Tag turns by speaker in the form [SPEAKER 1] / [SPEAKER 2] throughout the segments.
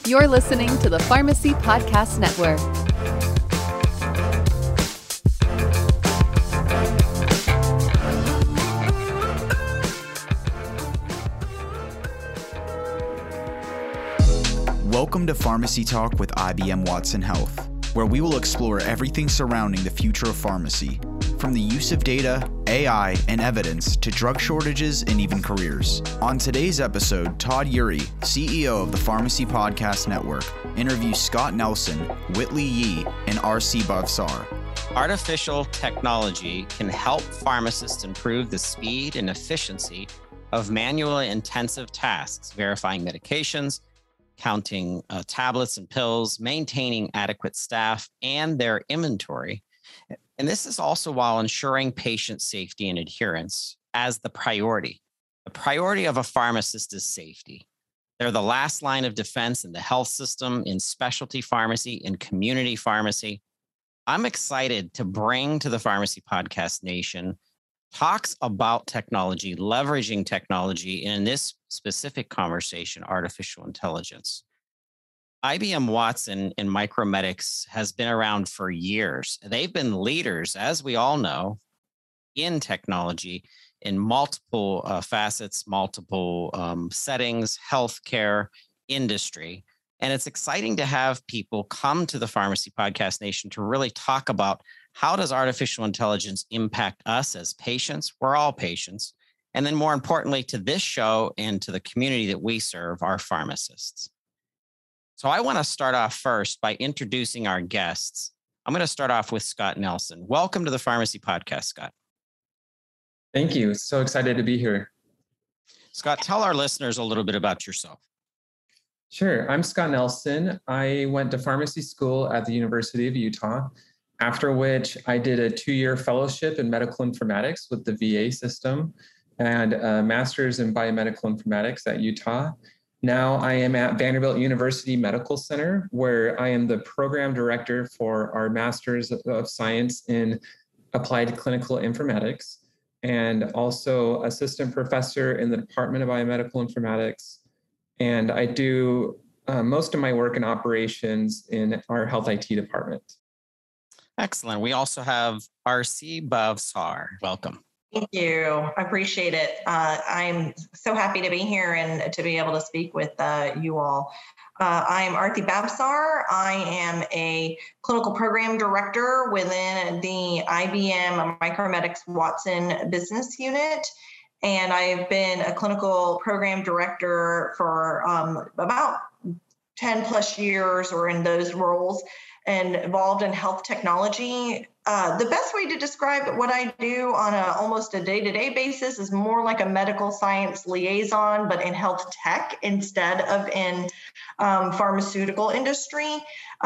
[SPEAKER 1] You're listening to the Pharmacy Podcast Network.
[SPEAKER 2] Welcome to Pharmacy Talk with IBM Watson Health, where we will explore everything surrounding the future of pharmacy, from the use of data, AI, and evidence to drug shortages and even careers. On today's episode, Todd Eury, CEO of the Pharmacy Podcast Network, interviews Scott Nelson, Whitley Yee, and R.C. Bhavsar.
[SPEAKER 3] Artificial technology can help pharmacists improve the speed and efficiency of manually intensive tasks, verifying medications, counting tablets and pills, maintaining adequate staff and their inventory. And this is also while ensuring patient safety and adherence as the priority. The priority of a pharmacist is safety. They're the last line of defense in the health system, in specialty pharmacy, in community pharmacy. I'm excited to bring to the Pharmacy Podcast Nation talks about technology, leveraging technology, in this specific conversation, artificial intelligence. IBM Watson in micromedics has been around for years. They've been leaders, as we all know, in technology in multiple facets, multiple settings, healthcare, industry. And it's exciting to have people come to the Pharmacy Podcast Nation to really talk about how does artificial intelligence impact us as patients? We're all patients. And then more importantly, to this show and to the community that we serve, our pharmacists. So I want to start off first by introducing our guests. I'm going to start off with Scott Nelson. Welcome to the Pharmacy Podcast, Scott.
[SPEAKER 4] Thank you. So excited to be here.
[SPEAKER 3] Scott, tell our listeners a little bit about yourself.
[SPEAKER 4] Sure. I'm Scott Nelson. I went to pharmacy school at the University of Utah, after which I did a 2-year fellowship in medical informatics with the VA system and a master's in biomedical informatics at Utah. Now I am at Vanderbilt University Medical Center, where I am the program director for our Master's of Science in Applied Clinical Informatics, and also assistant professor in the Department of Biomedical Informatics. And I do most of my work in operations in our health IT department.
[SPEAKER 3] Excellent. We also have R.C. Bhavsar. Welcome.
[SPEAKER 5] Thank you. I appreciate it. I'm so happy to be here and to be able to speak with you all. I'm R.C. Bhavsar. I am a clinical program director within the IBM Micromedics Watson business unit. And I've been a clinical program director for about 10 plus years or in those roles and involved in health technology. The best way to describe what I do on almost a day-to-day basis is more like a medical science liaison, but in health tech instead of in pharmaceutical industry.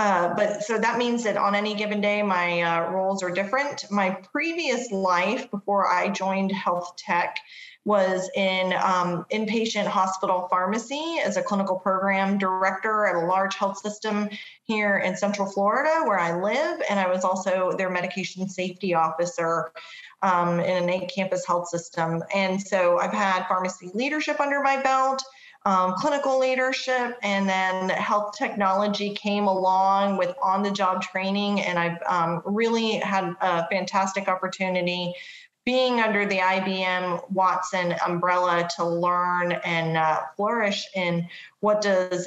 [SPEAKER 5] But so that means that on any given day, my roles are different. My previous life before I joined health tech was in inpatient hospital pharmacy as a clinical program director at a large health system here in Central Florida, where I live. And I was also their medication safety officer in an 8-campus health system. And so I've had pharmacy leadership under my belt, clinical leadership, and then health technology came along with on-the-job training. And I've really had a fantastic opportunity being under the IBM Watson umbrella to learn and flourish in what does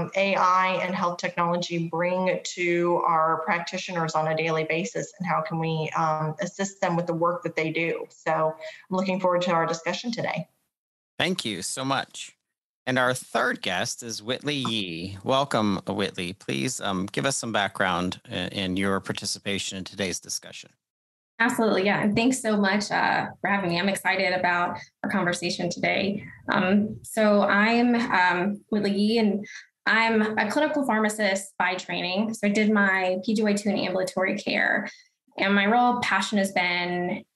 [SPEAKER 5] AI and health technology bring to our practitioners on a daily basis, and how can we assist them with the work that they do. So I'm looking forward to our discussion today.
[SPEAKER 3] Thank you so much. And our third guest is Whitley Yee. Welcome, Whitley. Please give us some background in your participation in today's discussion.
[SPEAKER 6] Absolutely. Yeah. And thanks so much for having me. I'm excited about our conversation today. So I'm Whitley Yee, and I'm a clinical pharmacist by training. So I did my PGY2 in ambulatory care, and my real passion has been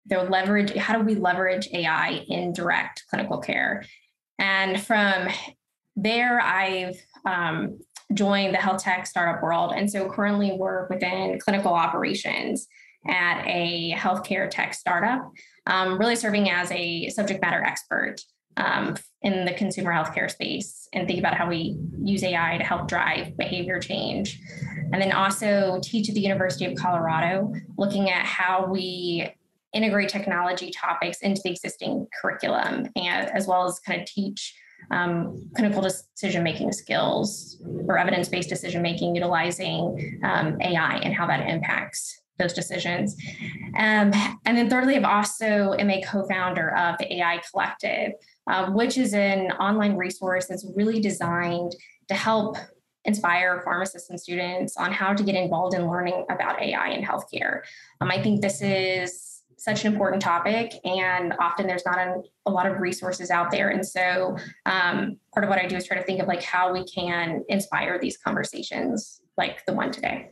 [SPEAKER 6] how do we leverage AI in direct clinical care? And from there, I've joined the health tech startup world. And so currently work within clinical operations at a healthcare tech startup, really serving as a subject matter expert in the consumer healthcare space and think about how we use AI to help drive behavior change. And then also teach at the University of Colorado, looking at how we integrate technology topics into the existing curriculum, and as well as kind of teach clinical decision-making skills or evidence-based decision-making utilizing AI and how that impacts those decisions. And then thirdly, I also am a co-founder of the AI Collective, which is an online resource that's really designed to help inspire pharmacists and students on how to get involved in learning about AI in healthcare. I think this is such an important topic, and often there's not a lot of resources out there. And so part of what I do is try to think of like how we can inspire these conversations like the one today.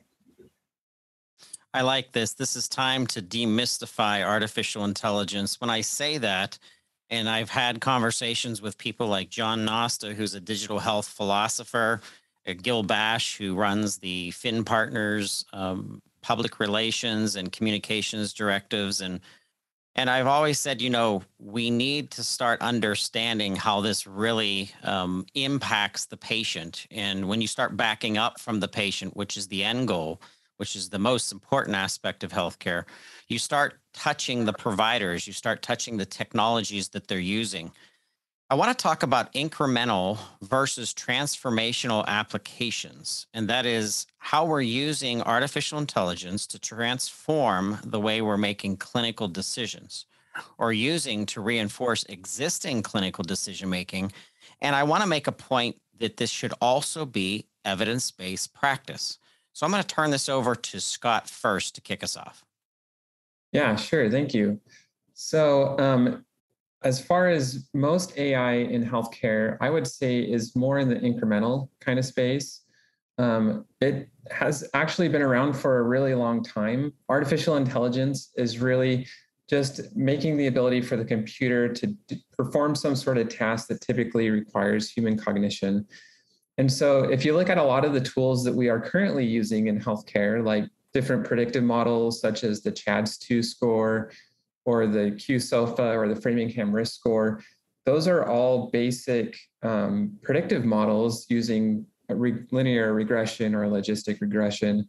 [SPEAKER 3] I like this. This is time to demystify artificial intelligence. When I say that, and I've had conversations with people like John Nosta, who's a digital health philosopher, Gil Bash, who runs the Finn Partners public relations and communications directives. And I've always said, we need to start understanding how this really impacts the patient. And when you start backing up from the patient, which is the end goal, which is the most important aspect of healthcare, you start touching the providers, you start touching the technologies that they're using. I want to talk about incremental versus transformational applications, and that is how we're using artificial intelligence to transform the way we're making clinical decisions or using to reinforce existing clinical decision-making. And I want to make a point that this should also be evidence-based practice. So I'm going to turn this over to Scott first to kick us off.
[SPEAKER 4] Yeah, sure. Thank you. So as far as most AI in healthcare, I would say is more in the incremental kind of space. It has actually been around for a really long time. Artificial intelligence is really just making the ability for the computer to perform some sort of task that typically requires human cognition. And so if you look at a lot of the tools that we are currently using in healthcare, like different predictive models such as the CHADS-2 score or the QSOFA or the Framingham risk score, those are all basic predictive models using linear regression or logistic regression.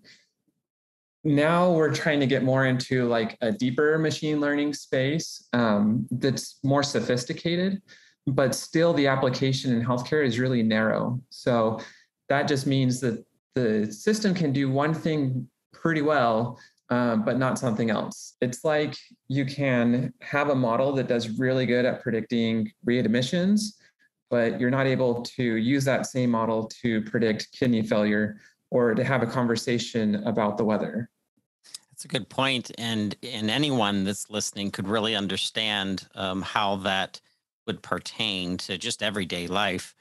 [SPEAKER 4] Now we're trying to get more into like a deeper machine learning space that's more sophisticated, but still the application in healthcare is really narrow. So that just means that the system can do one thing pretty well, but not something else. It's like you can have a model that does really good at predicting readmissions, but you're not able to use that same model to predict kidney failure or to have a conversation about the weather.
[SPEAKER 3] That's a good point. And anyone that's listening could really understand how that would pertain to just everyday life.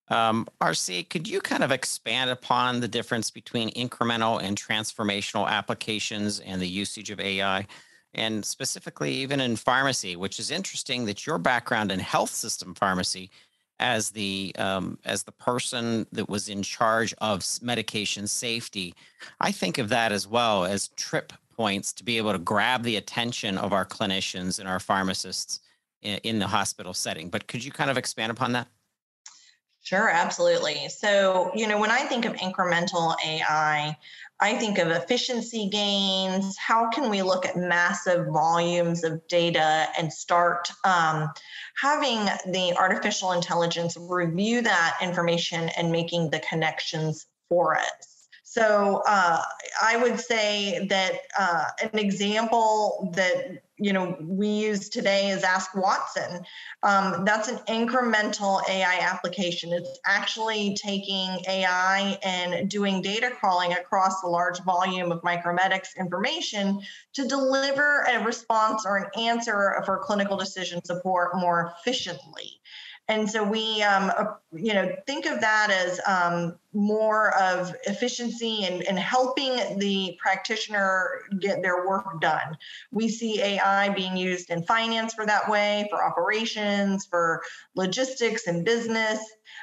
[SPEAKER 3] RC, could you kind of expand upon the difference between incremental and transformational applications and the usage of AI, and specifically even in pharmacy, which is interesting that your background in health system pharmacy as the person that was in charge of medication safety, I think of that as well as trip points to be able to grab the attention of our clinicians and our pharmacists in the hospital setting. But could you kind of expand upon that?
[SPEAKER 5] Sure, absolutely. So, when I think of incremental AI, I think of efficiency gains. How can we look at massive volumes of data and start having the artificial intelligence review that information and making the connections for us? So I would say that an example that we use today is Ask Watson. That's an incremental AI application. It's actually taking AI and doing data crawling across a large volume of Micromedics information to deliver a response or an answer for clinical decision support more efficiently. And so we, think of that as more of efficiency and helping the practitioner get their work done. We see AI being used in finance for that way, for operations, for logistics and business.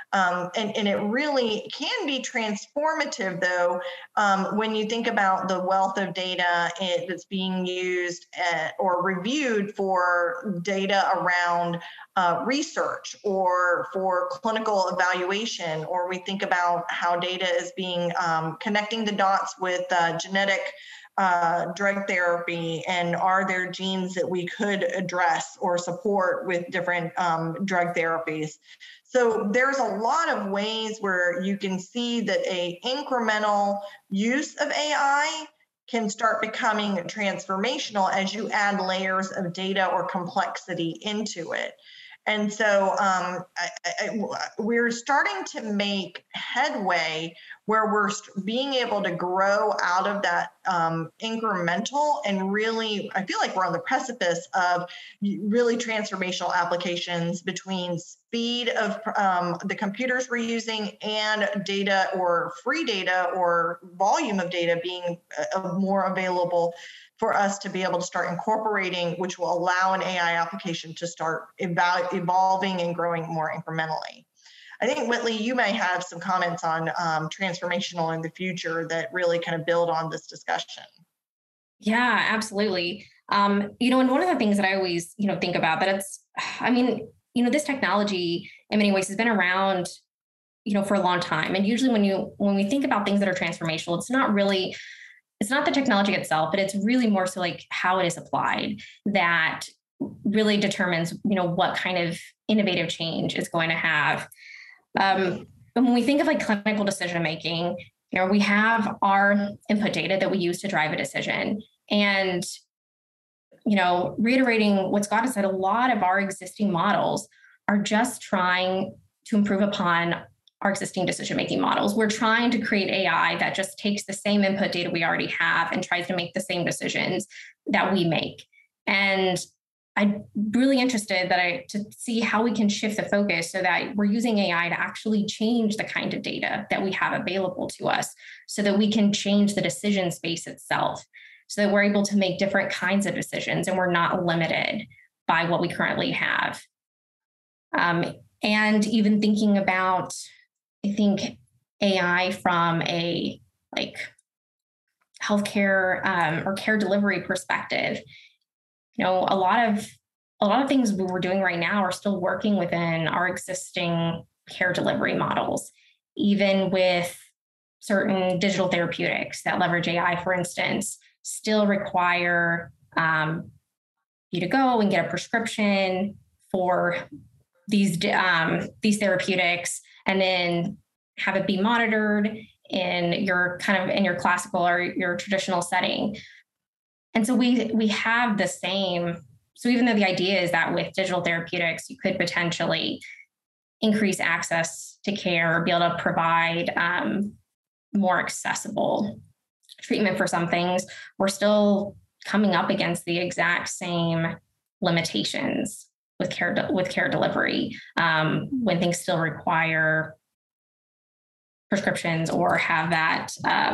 [SPEAKER 5] And it really can be transformative, though, when you think about the wealth of data that's being used or reviewed for data around research or for clinical evaluation, or we think about how data is being connecting the dots with genetic drug therapy, and are there genes that we could address or support with different drug therapies. So there's a lot of ways where you can see that a incremental use of AI can start becoming transformational as you add layers of data or complexity into it. And so we're starting to make headway where we're being able to grow out of that incremental, and really, I feel like we're on the precipice of really transformational applications between speed of the computers we're using and data, or free data, or volume of data being more available for us to be able to start incorporating, which will allow an AI application to start evolving and growing more incrementally. I think, Whitley, you may have some comments on transformational in the future that really kind of build on this discussion.
[SPEAKER 6] Yeah, absolutely. And one of the things that I always, think about that this technology in many ways has been around, for a long time. And usually when we think about things that are transformational, it's not the technology itself, but it's really more so like how it is applied that really determines, what kind of innovative change it's going to have. And when we think of like clinical decision making, we have our input data that we use to drive a decision. And, reiterating what Scott has said, a lot of our existing models are just trying to improve upon our existing decision-making models. We're trying to create AI that just takes the same input data we already have and tries to make the same decisions that we make. And I'm really interested to see how we can shift the focus so that we're using AI to actually change the kind of data that we have available to us, so that we can change the decision space itself, so that we're able to make different kinds of decisions and we're not limited by what we currently have. And even thinking about, I think, AI from a healthcare or care delivery perspective. A lot of things we're doing right now are still working within our existing care delivery models, even with certain digital therapeutics that leverage AI, for instance, still require you to go and get a prescription for these therapeutics, and then have it be monitored in your classical or your traditional setting. And so we have the same. So even though the idea is that with digital therapeutics, you could potentially increase access to care, or be able to provide more accessible treatment for some things, we're still coming up against the exact same limitations with care delivery, when things still require prescriptions or have that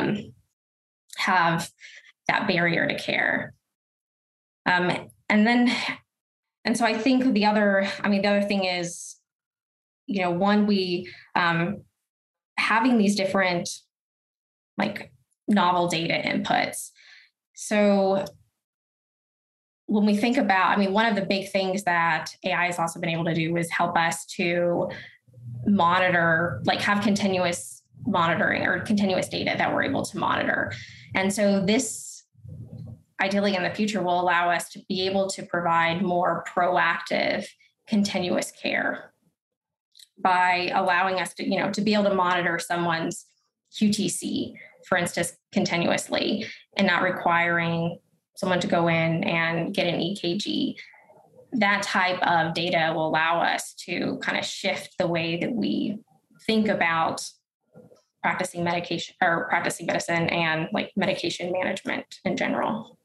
[SPEAKER 6] barrier to care. And so I think the other thing is, one, we having these different novel data inputs. So when we think about, one of the big things that AI has also been able to do is help us to monitor, have continuous monitoring or continuous data that we're able to monitor. And so this, ideally in the future, will allow us to be able to provide more proactive, continuous care by allowing us to, to be able to monitor someone's QTC, for instance, continuously, and not requiring someone to go in and get an EKG. That type of data will allow us to kind of shift the way that we think about practicing medicine and medication management in general.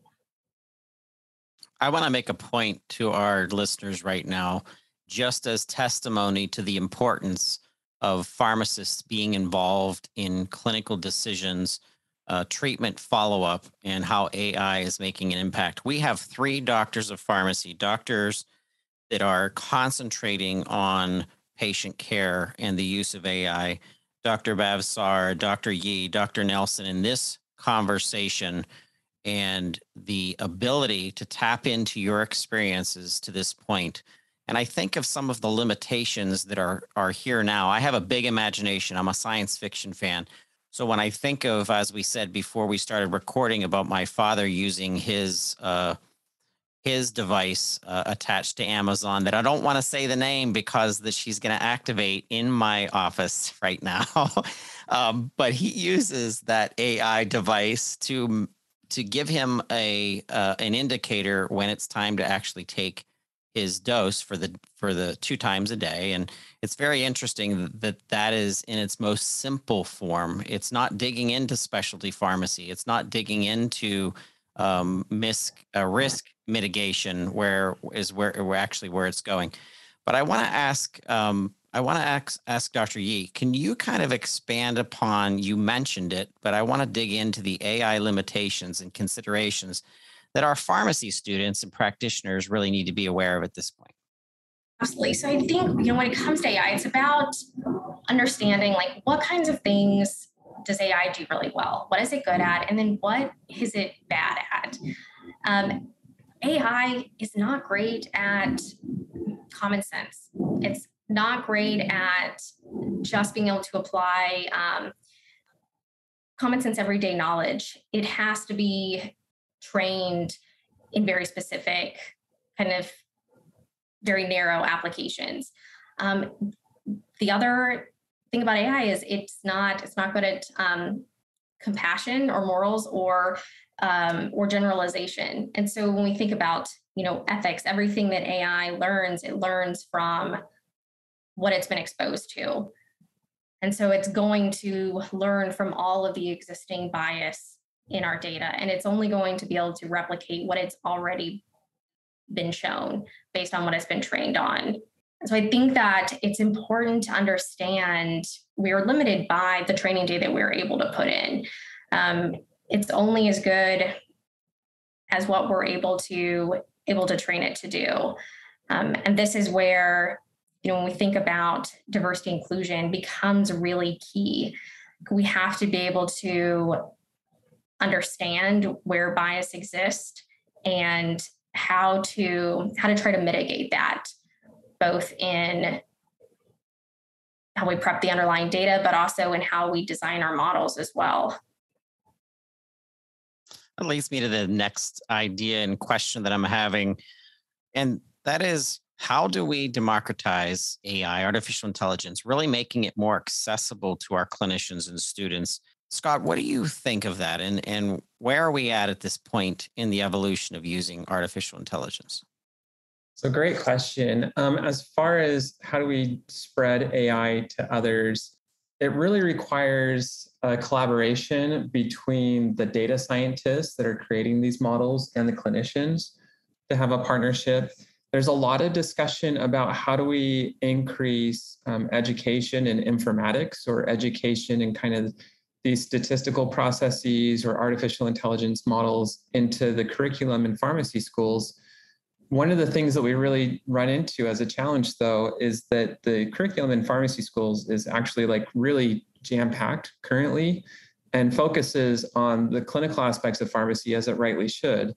[SPEAKER 3] I want to make a point to our listeners right now, just as testimony to the importance of pharmacists being involved in clinical decisions, treatment follow-up, and how AI is making an impact. We have 3 doctors of pharmacy, doctors that are concentrating on patient care and the use of AI. Dr. Bhavsar, Dr. Yee, Dr. Nelson, in this conversation, and the ability to tap into your experiences to this point And I think of some of the limitations that are here now. I have a big imagination. I'm a science fiction fan. So when I think of, as we said before we started recording, about my father using his device attached to Amazon, that I don't want to say the name because that she's going to activate in my office right now. But he uses that AI device to give him an indicator when it's time to actually take his dose for the 2 times a day. And it's very interesting that is in its most simple form. It's not digging into specialty pharmacy. It's not digging into risk mitigation, where it's going. But I want to ask Dr. Yee, can you kind of expand upon, you mentioned it, but I want to dig into the AI limitations and considerations that our pharmacy students and practitioners really need to be aware of at this point?
[SPEAKER 6] Absolutely. So I think, when it comes to AI, it's about understanding like what kinds of things does AI do really well? What is it good at? And then what is it bad at? AI is not great at common sense. It's not great at just being able to apply common sense everyday knowledge. It has to be trained in very specific, kind of very narrow applications. The other thing about AI is it's not good at compassion or morals or generalization. And so when we think about ethics, everything that AI learns, it learns from what it's been exposed to. And so it's going to learn from all of the existing bias in our data, and it's only going to be able to replicate what it's already been shown based on what it's been trained on. And so I think that it's important to understand we are limited by the training data that we're able to put in. It's only as good as what we're able to train it to do. And this is where, when we think about diversity inclusion becomes really key. We have to be able to understand where bias exists and how to try to mitigate that, both in how we prep the underlying data, but also in how we design our models as well.
[SPEAKER 3] That leads me to the next idea and question that I'm having, and that is, how do we democratize AI, artificial intelligence, really making it more accessible to our clinicians and students? Scott, what do you think of that? And where are we at this point in the evolution of using artificial intelligence?
[SPEAKER 4] So great question. As far as how do we spread AI to others, it really requires a collaboration between the data scientists that are creating these models and the clinicians to have a partnership. There's a lot of discussion about how do we increase education in informatics or education in kind of these statistical processes or artificial intelligence models into the curriculum in pharmacy schools. One of the things that we really run into as a challenge, though, is that the curriculum in pharmacy schools is actually like really jam-packed currently and focuses on the clinical aspects of pharmacy, as it rightly should.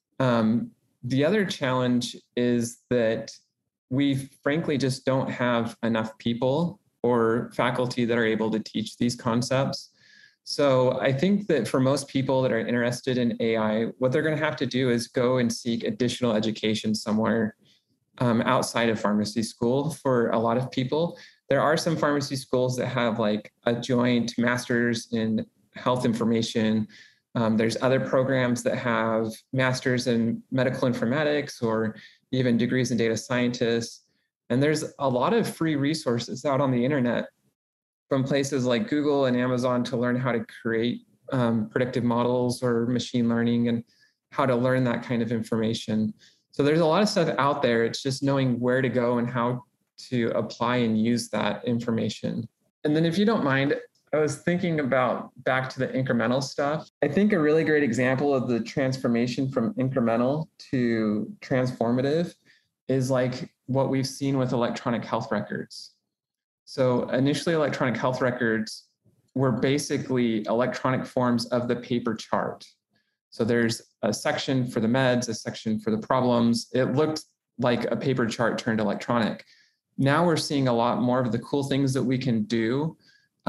[SPEAKER 4] The other challenge is that we frankly just don't have enough people or faculty that are able to teach these concepts. So I think that for most people that are interested in AI, what they're going to have to do is go and seek additional education somewhere outside of pharmacy school. For a lot of people, there are some pharmacy schools that have like a joint master's in health information. There's other programs that have masters in medical informatics or even degrees in data scientists. And there's a lot of free resources out on the internet from places like Google and Amazon to learn how to create predictive models or machine learning and how to learn that kind of information. So there's a lot of stuff out there. It's just knowing where to go and how to apply and use that information. And then if you don't mind, I was thinking about back to the incremental stuff. I think a really great example of the transformation from incremental to transformative is like what we've seen with electronic health records. So initially, electronic health records were basically electronic forms of the paper chart. So there's a section for the meds, a section for the problems. It looked like a paper chart turned electronic. Now we're seeing a lot more of the cool things that we can do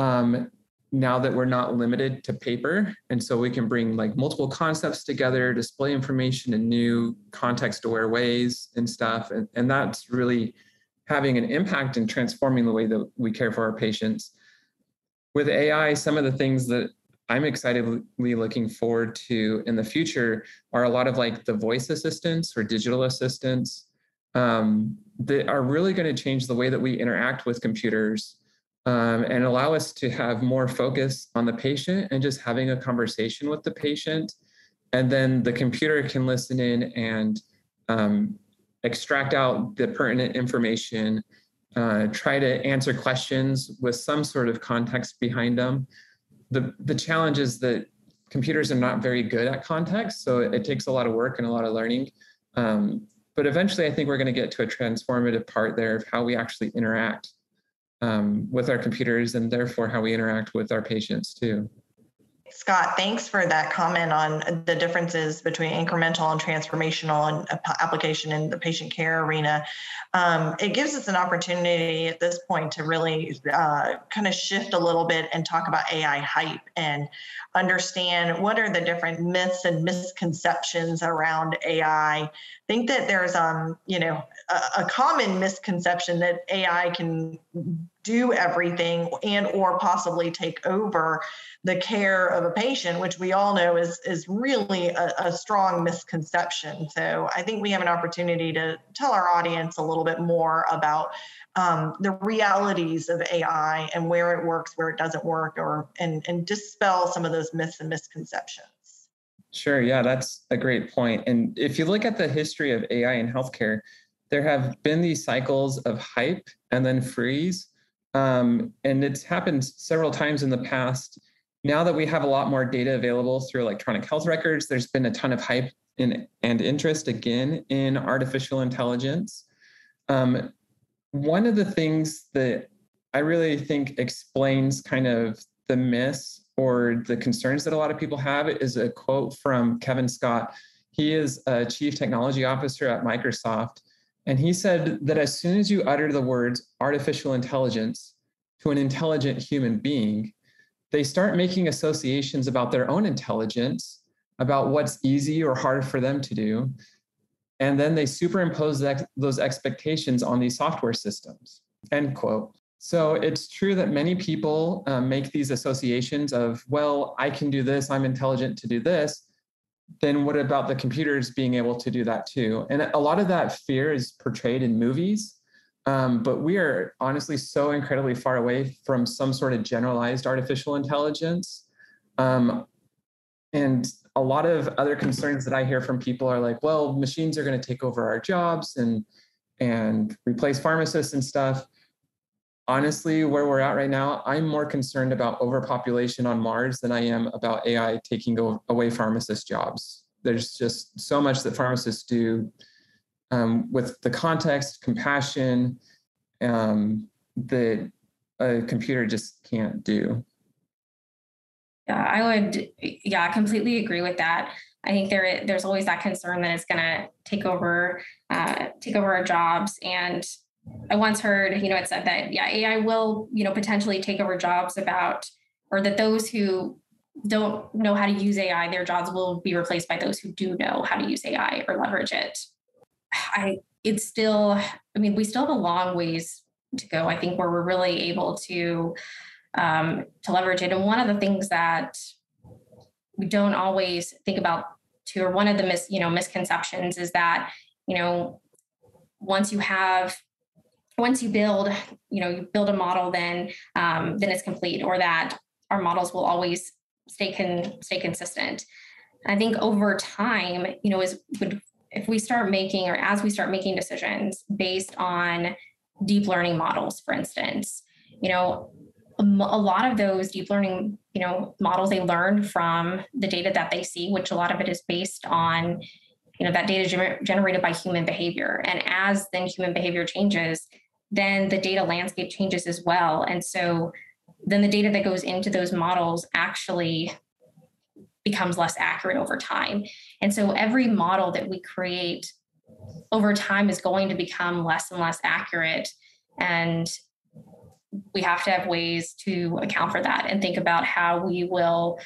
[SPEAKER 4] now that we're not limited to paper. And so we can bring like multiple concepts together, display information in new context-aware ways and stuff. And that's really having an impact and transforming the way that we care for our patients. With AI, some of the things that I'm excitedly looking forward to in the future are a lot of like the voice assistants or digital assistants that are really going to change the way that we interact with computers and allow us to have more focus on the patient and just having a conversation with the patient. And then the computer can listen in and extract out the pertinent information, try to answer questions with some sort of context behind them. The challenge is that computers are not very good at context, so it takes a lot of work and a lot of learning. But eventually, I think we're going to get to a transformative part there of how we actually interact with our computers and therefore how we interact with our patients too.
[SPEAKER 5] Scott, thanks for that comment on the differences between incremental and transformational and application in the patient care arena. It gives us an opportunity at this point to really kind of shift a little bit and talk about AI hype and understand what are the different myths and misconceptions around AI. I think that there's a common misconception that AI can do everything and or possibly take over the care of a patient, which we all know is really a strong misconception. So I think we have an opportunity to tell our audience a little bit more about the realities of AI and where it works, where it doesn't work, and dispel some of those myths and misconceptions.
[SPEAKER 4] Sure, yeah, that's a great point. And if you look at the history of AI in healthcare, there have been these cycles of hype and then freeze. And it's happened several times in the past. Now that we have a lot more data available through electronic health records, there's been a ton of hype and interest again in artificial intelligence. One of the things that I really think explains kind of the myths or the concerns that a lot of people have is a quote from Kevin Scott. He is a chief technology officer at Microsoft. And he said that as soon as you utter the words artificial intelligence to an intelligent human being, they start making associations about their own intelligence, about what's easy or hard for them to do. And then they superimpose those expectations on these software systems, end quote. So it's true that many people make these associations of, well, I can do this, I'm intelligent to do this. Then what about the computers being able to do that too? And a lot of that fear is portrayed in movies, but we are honestly so incredibly far away from some sort of generalized artificial intelligence. And a lot of other concerns that I hear from people are like, well, machines are going to take over our jobs and replace pharmacists and stuff. Honestly, where we're at right now, I'm more concerned about overpopulation on Mars than I am about AI taking away pharmacist jobs. There's just so much that pharmacists do with the context, compassion, that a computer just can't do.
[SPEAKER 6] Yeah, I completely agree with that. I think there's always that concern that it's going to take over our jobs. And I once heard, it said that, AI will, potentially take over jobs or that those who don't know how to use AI, their jobs will be replaced by those who do know how to use AI or leverage it. We still have a long ways to go, I think, where we're really able to leverage it. And one of the things that we don't always think about too, or one of the misconceptions is that, once you build a model, then it's complete, or that our models will always stay consistent. And I think over time, if we start making, or as we start making decisions based on deep learning models, for instance, a lot of those deep learning, models, they learn from the data that they see, which a lot of it is based on, that data generated by human behavior. And as then human behavior changes, then the data landscape changes as well. And so then the data that goes into those models actually becomes less accurate over time. And so every model that we create over time is going to become less and less accurate. And we have to have ways to account for that and think about how we will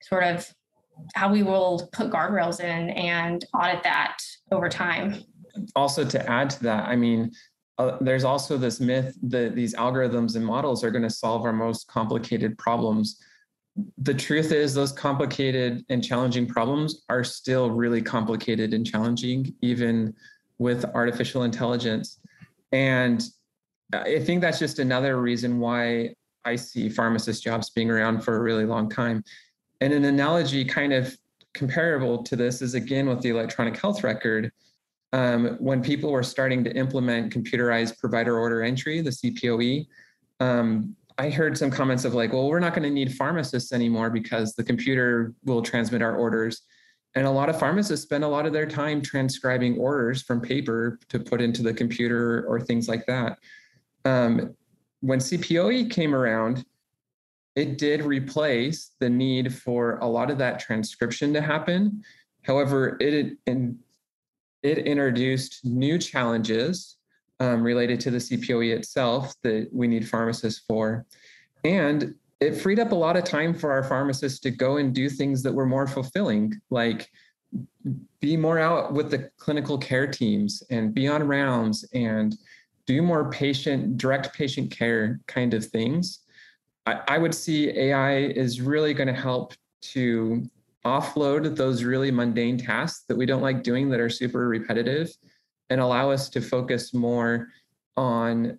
[SPEAKER 6] put guardrails in and audit that over time.
[SPEAKER 4] Also, to add to that, I mean, there's also this myth that these algorithms and models are going to solve our most complicated problems. The truth is, those complicated and challenging problems are still really complicated and challenging, even with artificial intelligence. And I think that's just another reason why I see pharmacist jobs being around for a really long time. And an analogy kind of comparable to this is, again, with the electronic health record. When people were starting to implement computerized provider order entry, the CPOE, I heard some comments of like, well, we're not going to need pharmacists anymore because the computer will transmit our orders. And a lot of pharmacists spend a lot of their time transcribing orders from paper to put into the computer or things like that. When CPOE came around, it did replace the need for a lot of that transcription to happen. However, it introduced new challenges related to the CPOE itself that we need pharmacists for. And it freed up a lot of time for our pharmacists to go and do things that were more fulfilling, like be more out with the clinical care teams and be on rounds and do more direct patient care kind of things. I would see AI is really going to help to offload those really mundane tasks that we don't like doing that are super repetitive and allow us to focus more on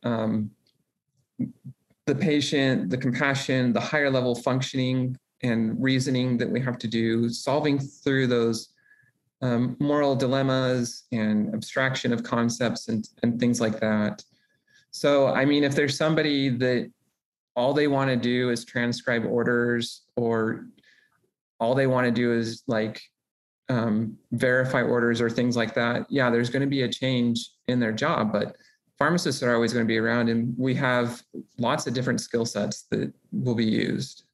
[SPEAKER 4] the patient, the compassion, the higher level functioning and reasoning that we have to do, solving through those moral dilemmas and abstraction of concepts and things like that. So, I mean, if there's somebody that all they want to do is transcribe orders, or all they want to do is like verify orders or things like that, yeah, there's going to be a change in their job, but pharmacists are always going to be around, and we have lots of different skill sets that will be used.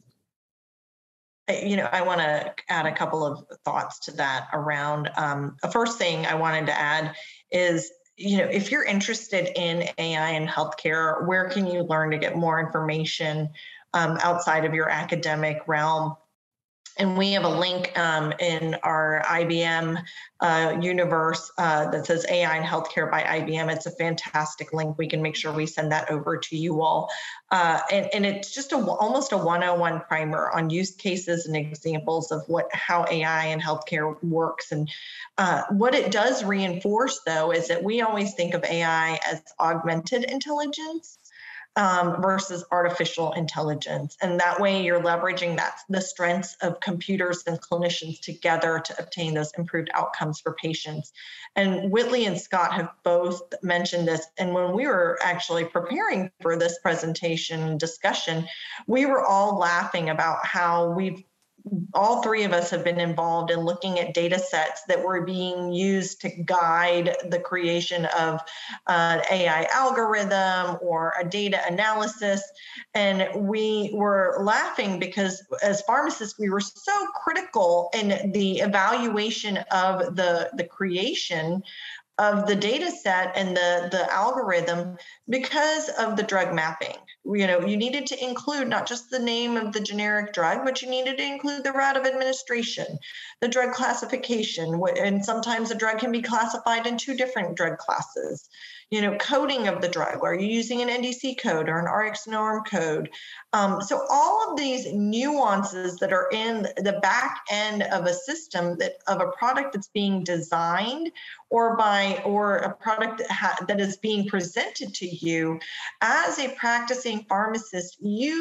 [SPEAKER 5] I want to add a couple of thoughts to that around, the first thing I wanted to add is, if you're interested in AI in healthcare, where can you learn to get more information outside of your academic realm? And we have a link in our IBM universe that says AI in Healthcare by IBM. It's a fantastic link. We can make sure we send that over to you all. And it's just almost a 101 primer on use cases and examples of how AI in healthcare works. And what it does reinforce, though, is that we always think of AI as augmented intelligence versus artificial intelligence. And that way you're leveraging the strengths of computers and clinicians together to obtain those improved outcomes for patients. And Whitley and Scott have both mentioned this. And when we were actually preparing for this presentation discussion, we were all laughing about how all three of us have been involved in looking at data sets that were being used to guide the creation of an AI algorithm or a data analysis. And we were laughing because as pharmacists, we were so critical in the evaluation of the creation of the data set and the algorithm because of the drug mapping. You needed to include not just the name of the generic drug, but you needed to include the route of administration, the drug classification, and sometimes a drug can be classified in two different drug classes. Coding of the drug. Are you using an NDC code or an RX norm code? So all of these nuances that are in the back end of a system of a product that's being designed or a product that is being presented to you as a practicing pharmacist,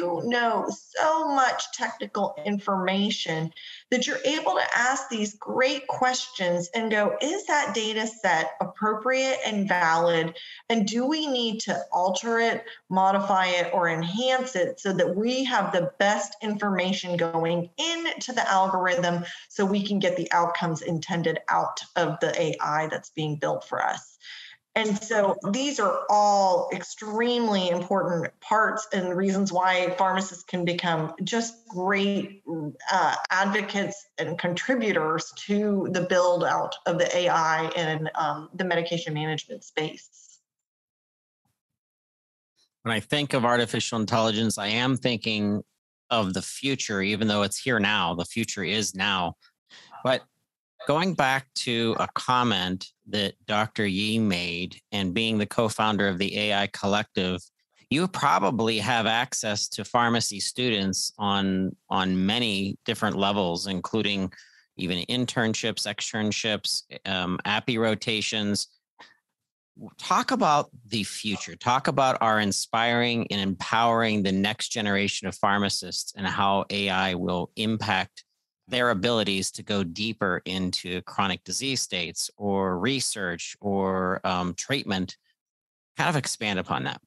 [SPEAKER 5] so much technical information that you're able to ask these great questions and go, is that data set appropriate and valid? And do we need to alter it, modify it, or enhance it so that we have the best information going into the algorithm so we can get the outcomes intended out of the AI that's being built for us? And so these are all extremely important parts and reasons why pharmacists can become just great advocates and contributors to the build out of the AI and the medication management space.
[SPEAKER 3] When I think of artificial intelligence, I am thinking of the future, even though it's here now. The future is now. But going back to a comment that Dr. Yee made, and being the co-founder of the AI Collective, you probably have access to pharmacy students on many different levels, including even internships, externships, APPE rotations. Talk about the future. Talk about our inspiring and empowering the next generation of pharmacists and how AI will impact their abilities to go deeper into chronic disease states or research or treatment. Kind of expand upon that.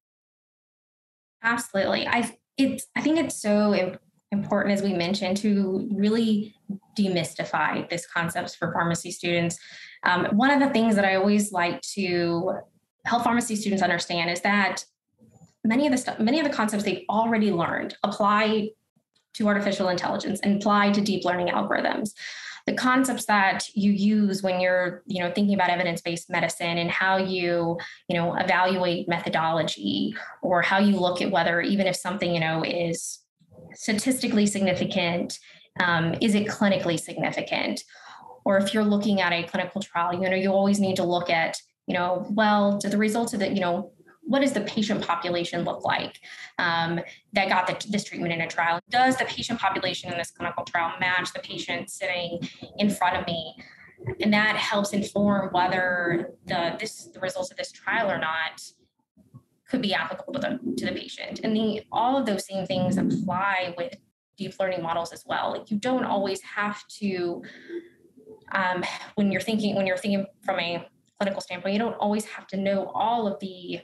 [SPEAKER 6] Absolutely. I think it's so important, as we mentioned, to really demystify these concepts for pharmacy students. One of the things that I always like to help pharmacy students understand is that many of the concepts they've already learned apply to artificial intelligence and apply to deep learning algorithms. The concepts that you use when you're, thinking about evidence-based medicine and how you, evaluate methodology, or how you look at whether, even if something, is statistically significant, is it clinically significant? Or if you're looking at a clinical trial, you always need to look at, well, do the results of the, what does the patient population look like that got this treatment in a trial? Does the patient population in this clinical trial match the patient sitting in front of me? And that helps inform whether the results of this trial or not could be applicable to the patient. And all of those same things apply with deep learning models as well. Like, you don't always have to, when you're thinking from a clinical standpoint, you don't always have to know all of the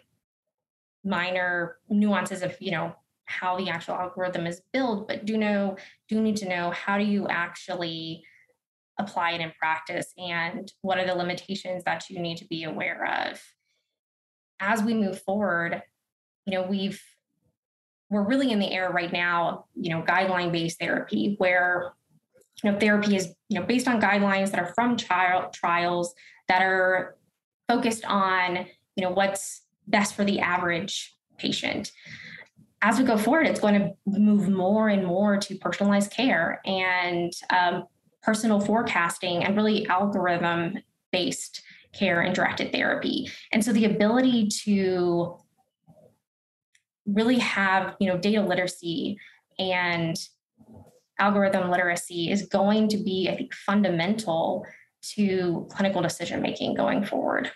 [SPEAKER 6] minor nuances of how the actual algorithm is built, but do need to know how do you actually apply it in practice, and what are the limitations that you need to be aware of. As we move forward, we're really in the era right now, guideline-based therapy, where therapy is based on guidelines that are from trials that are focused on what's best for the average patient. As we go forward, it's going to move more and more to personalized care and personal forecasting, and really algorithm-based care and directed therapy. And so the ability to really have data literacy and algorithm literacy is going to be, I think, fundamental to clinical decision making going forward.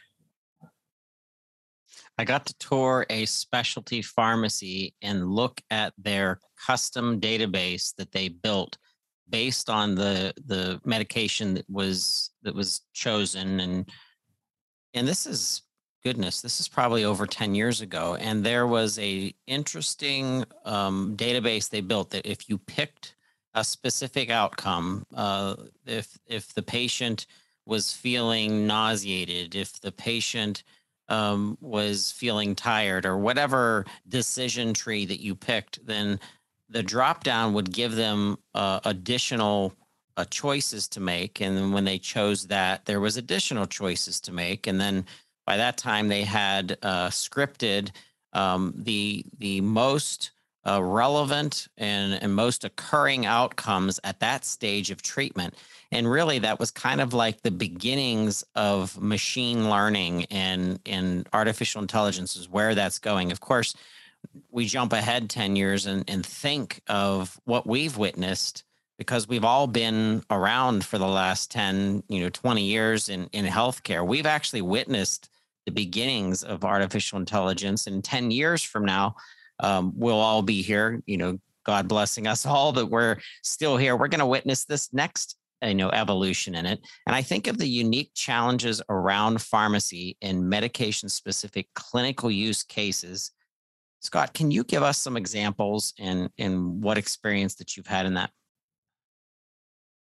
[SPEAKER 3] I got to tour a specialty pharmacy and look at their custom database that they built based on the medication that was chosen. And this is probably over 10 years ago. And there was a interesting database they built that if you picked a specific outcome, if the patient was feeling nauseated, if the patient was feeling tired, or whatever decision tree that you picked, then the drop down would give them additional choices to make. And then when they chose that, there was additional choices to make. And then by that time, they had scripted the most relevant and most occurring outcomes at that stage of treatment. And really, that was kind of like the beginnings of machine learning and artificial intelligence is where that's going. Of course, we jump ahead 10 years and think of what we've witnessed, because we've all been around for the last 10, 20 years in healthcare. We've actually witnessed the beginnings of artificial intelligence. And 10 years from now, we'll all be here, God blessing us all that we're still here. We're going to witness this next evolution in it. And I think of the unique challenges around pharmacy and medication-specific clinical use cases. Scott, can you give us some examples and what experience that you've had in that?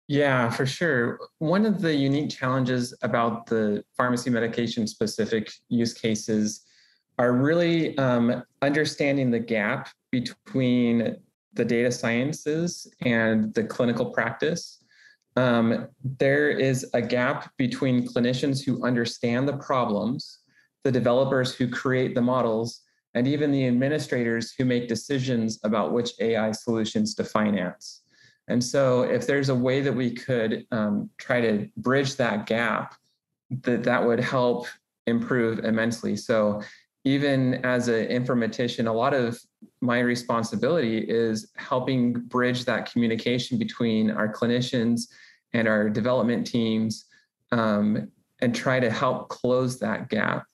[SPEAKER 4] Yeah, for sure. One of the unique challenges about the pharmacy medication specific use cases are really understanding the gap between the data sciences and the clinical practice. There is a gap between clinicians who understand the problems, the developers who create the models, and even the administrators who make decisions about which AI solutions to finance. And so, if there's a way that we could try to bridge that gap, that would help improve immensely. So, even as an informatician, a lot of my responsibility is helping bridge that communication between our clinicians and our development teams, and try to help close that gap.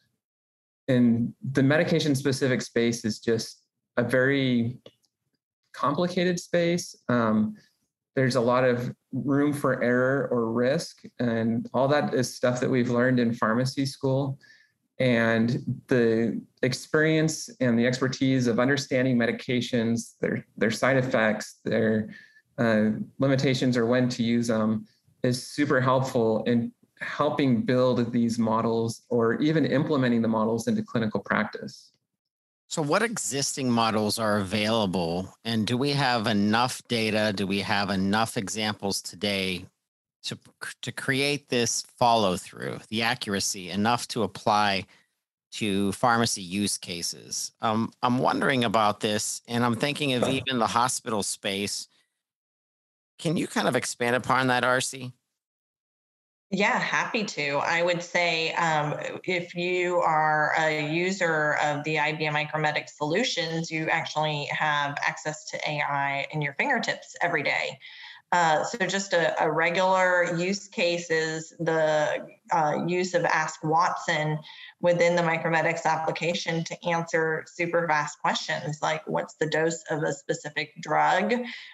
[SPEAKER 4] And the medication specific space is just a very complicated space. There's a lot of room for error or risk, and all that is stuff that we've learned in pharmacy school. And the experience and the expertise of understanding medications, their side effects, their limitations, or when to use them, is super helpful in helping build these models or even implementing the models into clinical practice.
[SPEAKER 3] So, what existing models are available, and do we have enough data? Do we have enough examples today to create this follow through, the accuracy enough to apply to pharmacy use cases? I'm wondering about this, and I'm thinking of even the hospital space. Can you kind of expand upon that, RC?
[SPEAKER 5] Yeah, happy to. I would say if you are a user of the IBM Micromedex solutions, you actually have access to AI in your fingertips every day. So just a regular use case is the use of Ask Watson within the Micromedex application to answer super fast questions like what's the dose of a specific drug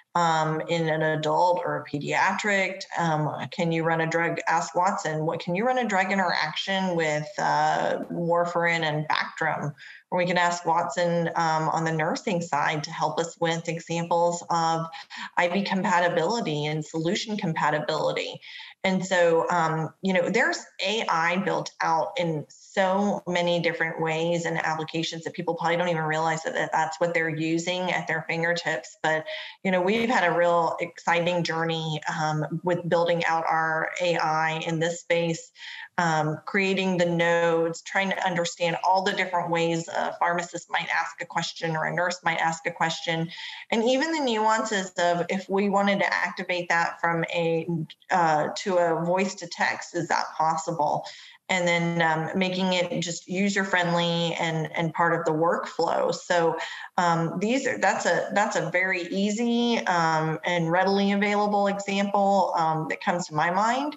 [SPEAKER 5] in an adult or a pediatric? Can you run a drug? Ask Watson. What can you run a drug interaction with warfarin and Bactrim? Or we can ask Watson on the nursing side to help us with examples of IV compatibility and solution compatibility. And so, there's AI built out in so many different ways and applications that people probably don't even realize that that's what they're using at their fingertips. But, we've had a real exciting journey with building out our AI in this space, creating the nodes, trying to understand all the different ways a pharmacist might ask a question or a nurse might ask a question, and even the nuances of if we wanted to activate that from to a voice to text, is that possible? And then making it just user friendly and part of the workflow. So that's a very easy and readily available example that comes to my mind.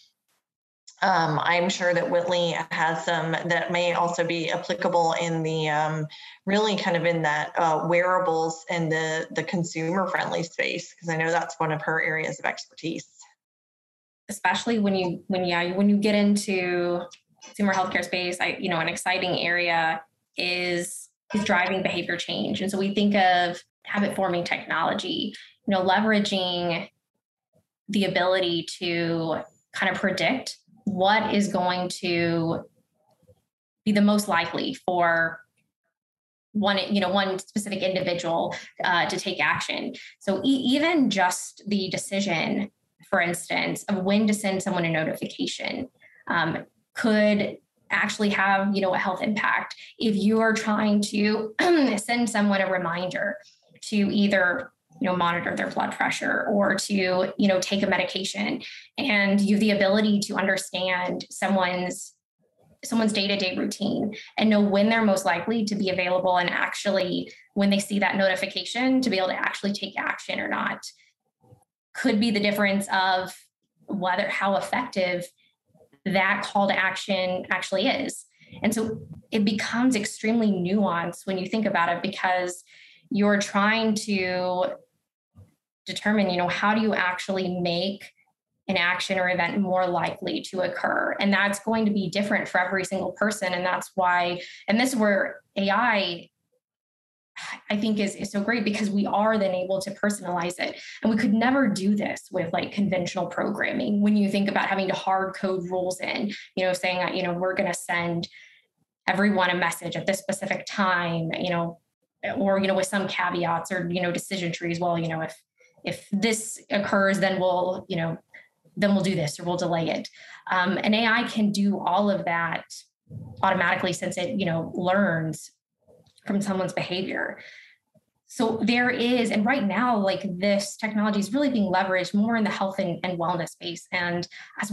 [SPEAKER 5] I'm sure that Whitley has some that may also be applicable in the really kind of in that wearables and the consumer friendly space, because I know that's one of her areas of expertise.
[SPEAKER 6] Especially when you get into consumer healthcare space, an exciting area is driving behavior change. And so we think of habit forming technology, leveraging the ability to kind of predict what is going to be the most likely for one specific individual to take action. So even just the decision, for instance, of when to send someone a notification could actually have, a health impact. If you are trying to send someone a reminder to either, monitor their blood pressure or to, take a medication, and you have the ability to understand someone's day-to-day routine and know when they're most likely to be available, and actually when they see that notification to be able to actually take action or not, could be the difference of how effective that call to action actually is. And so it becomes extremely nuanced when you think about it, because you're trying to determine, how do you actually make an action or event more likely to occur? And that's going to be different for every single person. And that's why, and this is where AI I think is so great, because we are then able to personalize it. And we could never do this with like conventional programming. When you think about having to hard code rules in, saying, we're going to send everyone a message at this specific time, or, with some caveats or, decision trees. Well, if this occurs, then we'll do this, or we'll delay it. And AI can do all of that automatically, since it, learns from someone's behavior. So there is, and right now, like, this technology is really being leveraged more in the health and wellness space. And as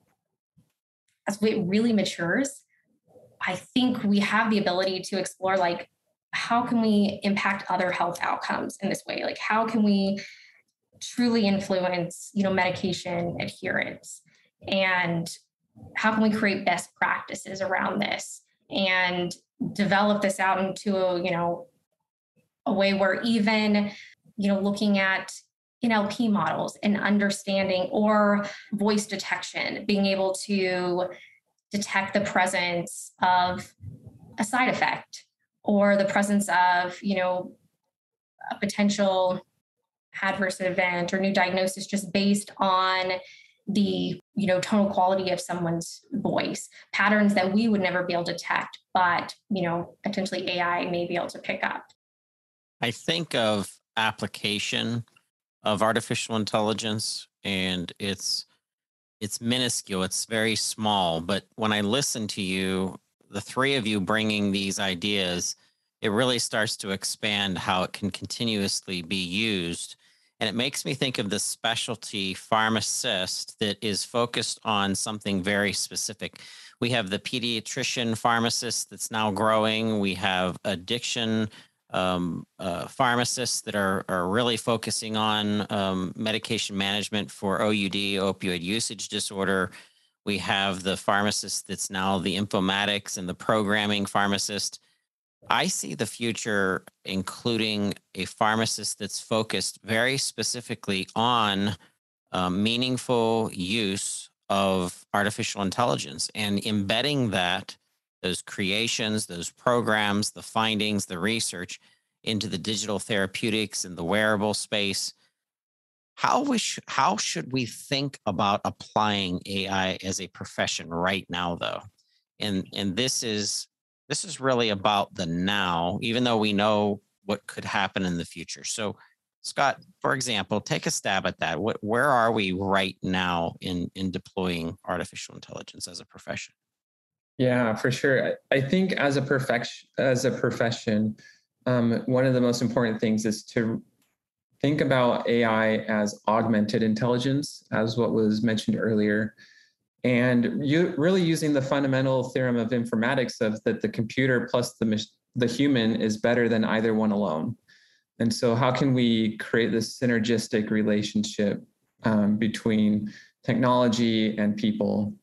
[SPEAKER 6] it really matures, I think we have the ability to explore, like, how can we impact other health outcomes in this way? Like, how can we truly influence, medication adherence? And how can we create best practices around this and develop this out into a way where even, looking at NLP models and understanding, or voice detection, being able to detect the presence of a side effect, or the presence of, a potential adverse event or new diagnosis, just based on the, tonal quality of someone's voice, patterns that we would never be able to detect, but, potentially AI may be able to pick up.
[SPEAKER 3] I think of application of artificial intelligence, and it's minuscule, it's very small. But when I listen to you, the three of you bringing these ideas, it really starts to expand how it can continuously be used. And it makes me think of the specialty pharmacist that is focused on something very specific. We have the pediatrician pharmacist that's now growing. We have addiction pharmacists that are really focusing on medication management for OUD, opioid usage disorder. We have the pharmacist that's now the informatics and the programming pharmacist. I see the future including a pharmacist that's focused very specifically on meaningful use of artificial intelligence and embedding those creations, those programs, the findings, the research into the digital therapeutics and the wearable space. How should we think about applying AI as a profession right now, though? And this is really about the now, even though we know what could happen in the future. So, Scott, for example, take a stab at that. Where are we right now in deploying artificial intelligence as a profession?
[SPEAKER 4] Yeah, for sure. I think as a profession, one of the most important things is to think about AI as augmented intelligence, as what was mentioned earlier, and you really using the fundamental theorem of informatics of that the computer plus the human is better than either one alone. And so how can we create this synergistic relationship between technology and people?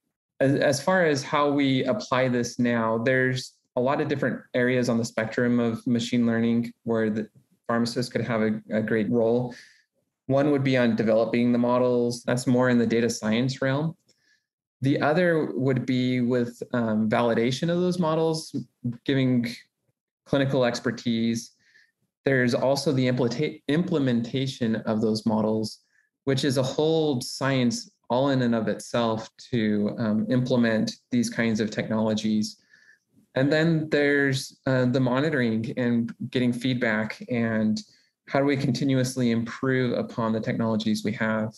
[SPEAKER 4] As far as how we apply this now, there's a lot of different areas on the spectrum of machine learning where the pharmacists could have a great role. One would be on developing the models. That's more in the data science realm. The other would be with validation of those models, giving clinical expertise. There's also the implementation of those models, which is a whole science all in and of itself to implement these kinds of technologies. And then there's the monitoring and getting feedback, and how do we continuously improve upon the technologies we have.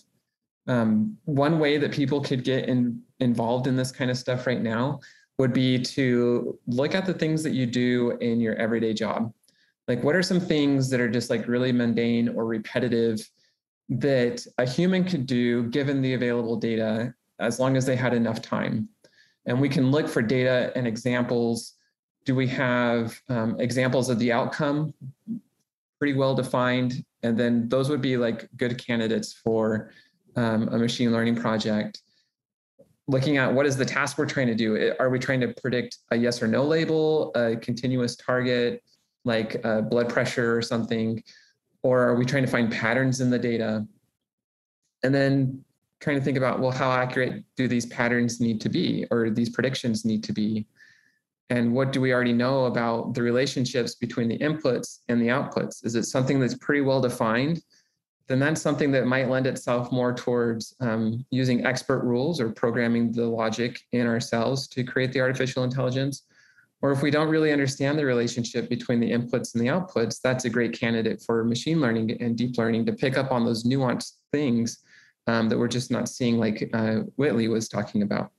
[SPEAKER 4] One way that people could get involved in this kind of stuff right now would be to look at the things that you do in your everyday job. Like, what are some things that are just like really mundane or repetitive that a human could do given the available data, as long as they had enough time? And we can look for data and examples. Do we have examples of the outcome pretty well defined? And then those would be like good candidates for a machine learning project. Looking at what is the task we're trying to do. Are we trying to predict a yes or no label, a continuous target, like blood pressure or something? Or are we trying to find patterns in the data? And then trying to think about, well, how accurate do these patterns need to be, or these predictions need to be? And what do we already know about the relationships between the inputs and the outputs? Is it something that's pretty well defined? Then that's something that might lend itself more towards using expert rules or programming the logic in ourselves to create the artificial intelligence. Or if we don't really understand the relationship between the inputs and the outputs, that's a great candidate for machine learning and deep learning to pick up on those nuanced things that we're just not seeing, like Whitley was talking about.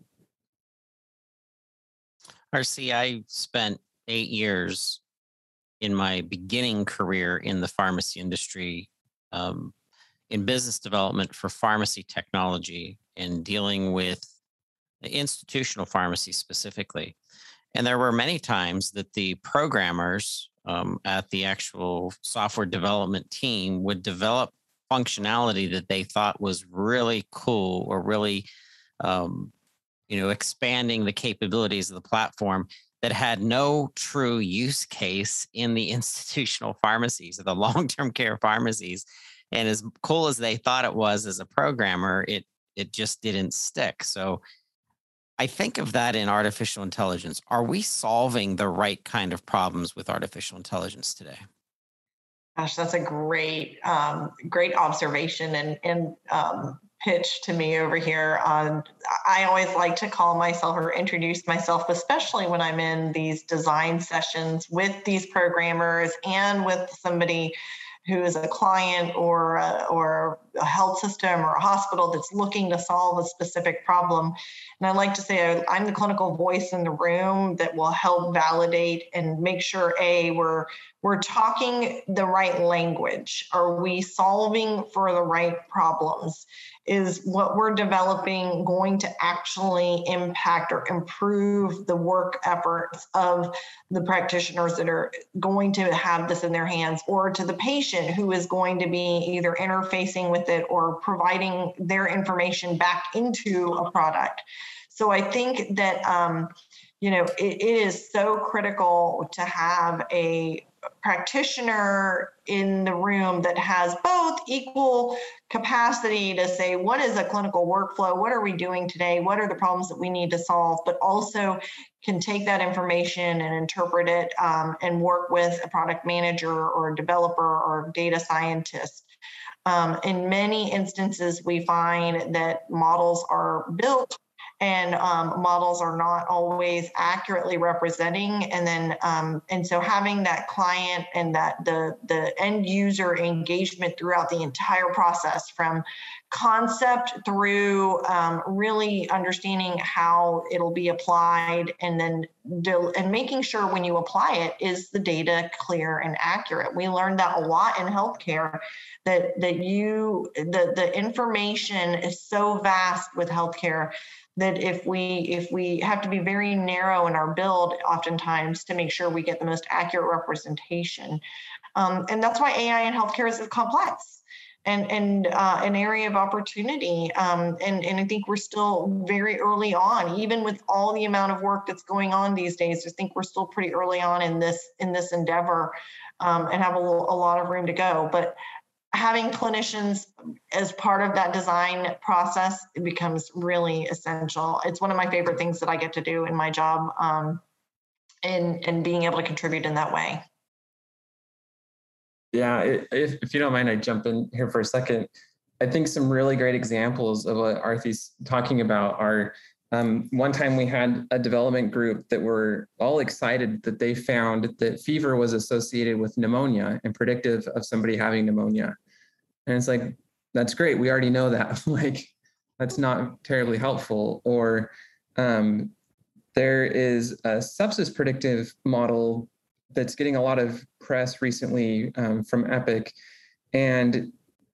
[SPEAKER 3] RC, I spent 8 years in my beginning career in the pharmacy industry in business development for pharmacy technology and dealing with the institutional pharmacy specifically. And there were many times that the programmers at the actual software development team would develop functionality that they thought was really cool or really expanding the capabilities of the platform that had no true use case in the institutional pharmacies or the long-term care pharmacies. And as cool as they thought it was as a programmer, it just didn't stick. So I think of that in artificial intelligence. Are we solving the right kind of problems with artificial intelligence today?
[SPEAKER 5] Gosh, that's a great observation and pitch to me over here. I always like to call myself or introduce myself, especially when I'm in these design sessions with these programmers and with somebody who is a client or a health system or a hospital that's looking to solve a specific problem. And I like to say I'm the clinical voice in the room that will help validate and make sure, we're talking the right language. Are we solving for the right problems? Is what we're developing going to actually impact or improve the work efforts of the practitioners that are going to have this in their hands, or to the patient who is going to be either interfacing with it or providing their information back into a product? So I think that, it is so critical to have a practitioner in the room that has both equal capacity to say, what is a clinical workflow? What are we doing today? What are the problems that we need to solve? But also can take that information and interpret it and work with a product manager or a developer or data scientist. In many instances, we find that models are built and models are not always accurately representing. And then, and so having that client and that the end user engagement throughout the entire process, from concept through really understanding how it'll be applied, and then and making sure when you apply it, is the data clear and accurate. We learned that a lot in healthcare, that the information is so vast with healthcare that if we have to be very narrow in our build oftentimes to make sure we get the most accurate representation. And that's why AI in healthcare is complex and an area of opportunity. And I think we're still very early on, even with all the amount of work that's going on these days. I think we're still pretty early on in this endeavor and have a lot of room to go. But having clinicians as part of that design process, it becomes really essential. It's one of my favorite things that I get to do in my job, and being able to contribute in that way.
[SPEAKER 4] Yeah, if you don't mind, I jump in here for a second. I think some really great examples of what Arthi's talking about are, one time we had a development group that were all excited that they found that fever was associated with pneumonia and predictive of somebody having pneumonia. And it's like, that's great. We already know that. Like, that's not terribly helpful. Or there is a sepsis predictive model that's getting a lot of press recently from Epic. And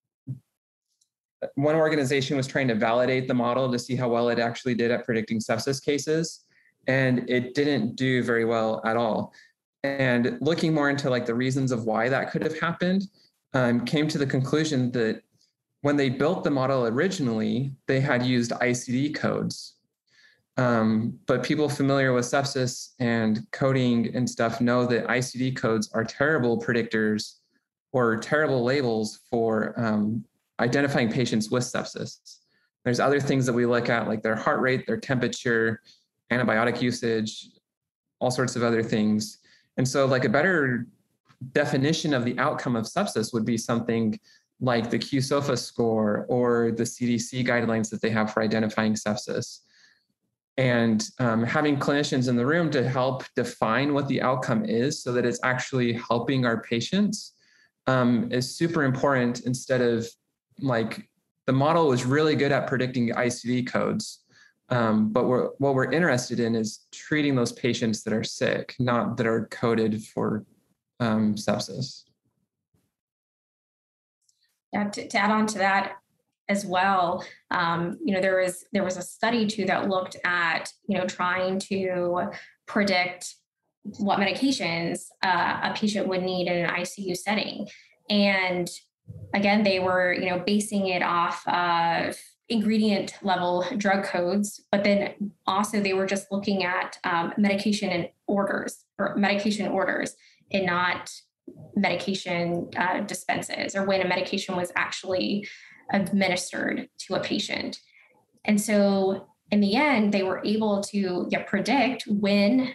[SPEAKER 4] one organization was trying to validate the model to see how well it actually did at predicting sepsis cases. And it didn't do very well at all. And looking more into like the reasons of why that could have happened, came to the conclusion that when they built the model originally, they had used ICD codes. But people familiar with sepsis and coding and stuff know that ICD codes are terrible predictors or terrible labels for identifying patients with sepsis. There's other things that we look at, like their heart rate, their temperature, antibiotic usage, all sorts of other things. And so like a better definition of the outcome of sepsis would be something like the QSOFA score or the CDC guidelines that they have for identifying sepsis. And having clinicians in the room to help define what the outcome is so that it's actually helping our patients is super important, instead of like the model was really good at predicting ICD codes. But what we're interested in is treating those patients that are sick, not that are coded for sepsis.
[SPEAKER 6] Yeah, to add on to that as well, there was a study too that looked at, trying to predict what medications a patient would need in an ICU setting. And again, they were, basing it off of ingredient level drug codes, but then also they were just looking at medication orders and not medication dispenses, or when a medication was actually administered to a patient. And so in the end, they were able to predict when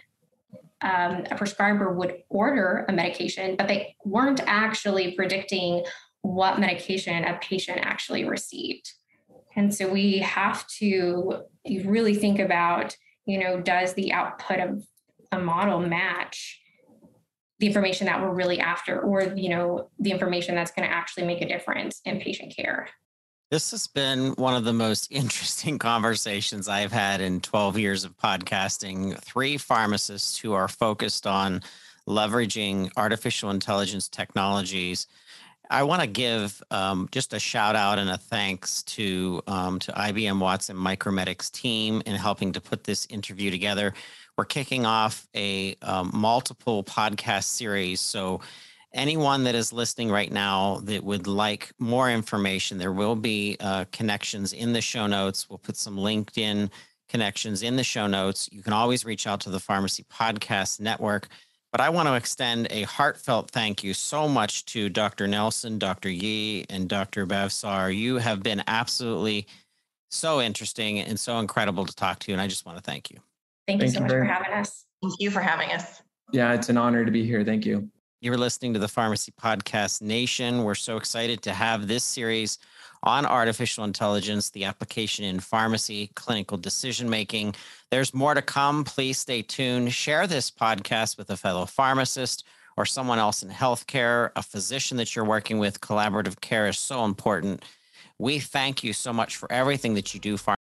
[SPEAKER 6] a prescriber would order a medication, but they weren't actually predicting what medication a patient actually received. And so we have to really think about, does the output of a model match the information that we're really after, or, the information that's going to actually make a difference in patient care.
[SPEAKER 3] This has been one of the most interesting conversations I've had in 12 years of podcasting. 3 pharmacists who are focused on leveraging artificial intelligence technologies. I want to give just a shout out and a thanks to IBM Watson Micromedics team in helping to put this interview together. We're kicking off a multiple podcast series. So anyone that is listening right now that would like more information, there will be connections in the show notes. We'll put some LinkedIn connections in the show notes. You can always reach out to the Pharmacy Podcast Network. But I want to extend a heartfelt thank you so much to Dr. Nelson, Dr. Yee, and Dr. Bhavsar. You have been absolutely so interesting and so incredible to talk to, and I just want to thank you.
[SPEAKER 6] Thank you so much for having us.
[SPEAKER 5] Thank you for having us.
[SPEAKER 4] Yeah, it's an honor to be here. Thank you.
[SPEAKER 3] You're listening to the Pharmacy Podcast Nation. We're so excited to have this series on artificial intelligence, the application in pharmacy, clinical decision-making. There's more to come. Please stay tuned. Share this podcast with a fellow pharmacist or someone else in healthcare, a physician that you're working with. Collaborative care is so important. We thank you so much for everything that you do,